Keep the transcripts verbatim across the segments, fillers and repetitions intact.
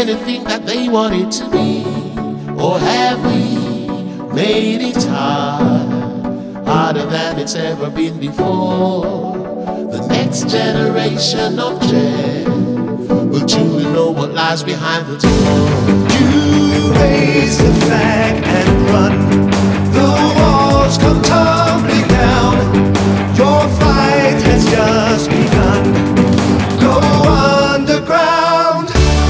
anything that they want it to be? Or have we made it hard, harder than it's ever been before? The next generation of dread will truly know what lies behind the door. You raise the flag and run, the walls come tumbling down. Your fight has just begun. Go underground.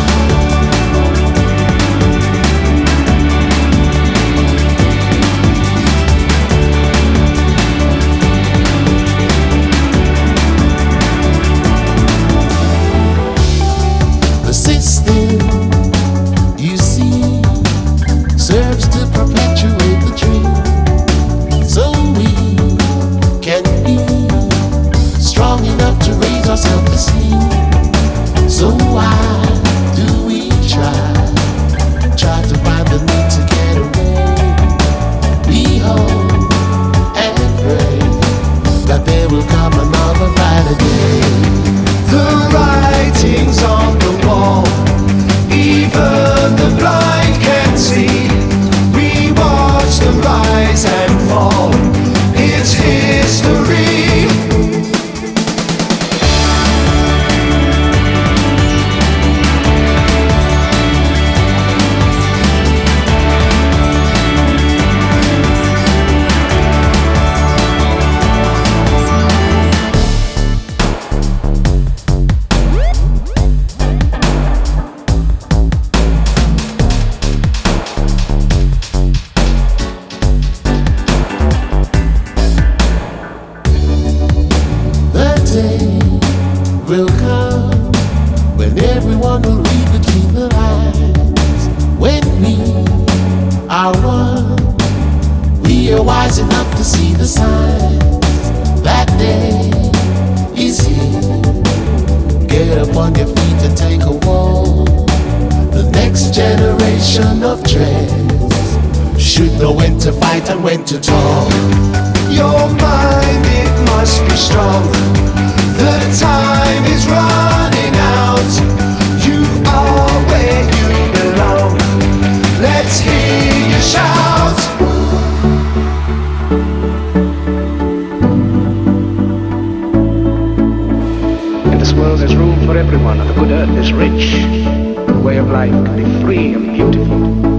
The system, you see, serves to perpetuate the dream, so we can be strong enough to raise our self-esteem. So why do we try, try to find the need to get away? We hope and pray that there will come another brighter day. The writing's on the wall, even the blind can see. We watch them rise and fall. It's history. Will come when everyone will read between the lines. When we are one, we are wise enough to see the signs. That day is here. Get up on your feet and take a walk. The next generation of dreads should know when to fight and when to talk. Your mind, it must be strong. The time is running out. You are where you belong. Let's hear you shout. In this world there's room for everyone, and the good earth is rich. The way of life can be free and beautiful.